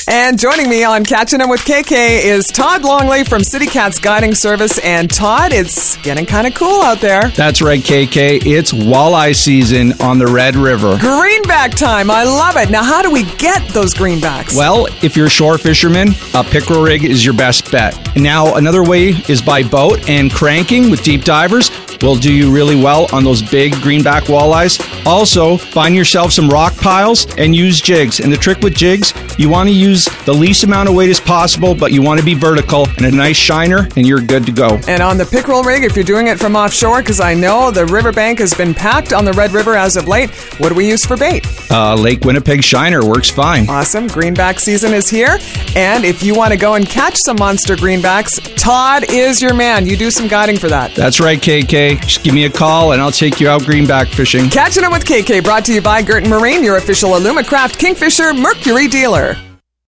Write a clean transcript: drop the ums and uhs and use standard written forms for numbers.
And joining me on Catching 'em with KK is Todd Longley from City Cats Guiding Service. And Todd, it's getting kind of cool out there. That's right, KK. It's walleye season on the Red River. Greenback time. I love it. Now, how do we get those greenbacks? Well, if you're a shore fisherman, a pickerel rig is your best bet. Now, another way is by boat, and cranking with deep divers will do you really well on those big greenback walleyes. Also, find yourself some rock piles and use jigs. And the trick with jigs, you want to use the least amount of weight as possible, but you want to be vertical and a nice shiner, and you're good to go. And on the pickerel rig, if you're doing it from offshore, because I know the riverbank has been packed on the Red River as of late, what do we use for bait? Lake Winnipeg shiner works fine. Awesome. Greenback season is here. And if you want to go and catch some monster greenbacks, Todd is your man. You do some guiding for that. That's right, KK. Just give me a call and I'll take you out greenback fishing. Catching 'em with KK, brought to you by Gerton Marine, your official Alumacraft Kingfisher Mercury dealer.